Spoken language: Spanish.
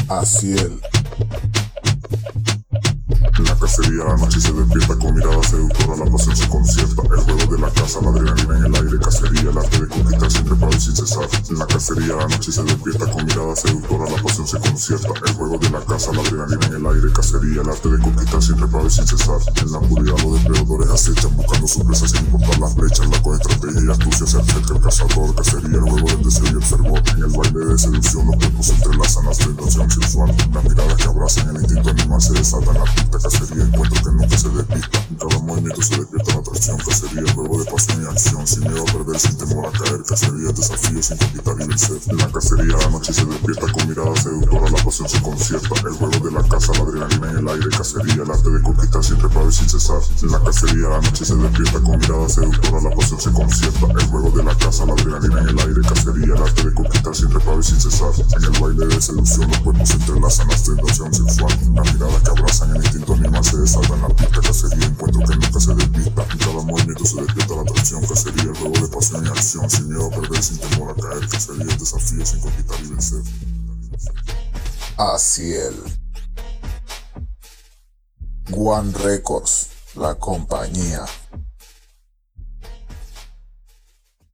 Aziel. En la cacería la noche se despierta con mirada seductora, la pasión se concierta, el juego de la caza, la adrenalina en el aire, cacería, el arte de conquistar siempre para y sin cesar. En la cacería la noche se despierta con mirada seductora, la pasión se concierta, el juego de la caza, la adrenalina en el aire, cacería, el arte de conquistar siempre para y sin cesar. En la oscuridad los depredadores acechan, buscando su presa sin importar las brechas, la con estrategia y astucia se acerca el cazador, cacería, el juego del deseo y el fervor. En el baile de seducción los cuerpos se entrelazan, la tentación sexual, las miradas que abrazan, el instinto animal se desata en la pista, cacería, encuentro que nunca se despista. En cada movimiento se despierta la atracción, cacería, el juego de pasión y acción, sin miedo a perder, sin temor a caer, cacería, desafío sin conquistar y vencer. En la cacería la noche se despierta con mirada seductora, la pasión se concierta, el juego de la caza, la adrenalina en el aire, cacería, el arte de conquistar siempre para y sin cesar. En la cacería la noche se despierta con mirada seductora, la pasión se concierta, el juego de la caza, la adrenalina en el aire, cacería, el arte de conquistar siempre para y sin cesar. En el baile de seducción los cuerpos se entrelazan, la tentación sexual, las miradas que abrazan, el instinto animal se desata en la pista, cacería, encuentro que nunca se despista. En cada movimiento se despierta la atracción, cacería, el juego de pasión y acción, sin miedo a perder, sin temor a caer, cacería, el desafío sin conquistar y vencer. Aziel. One Records, la compañía.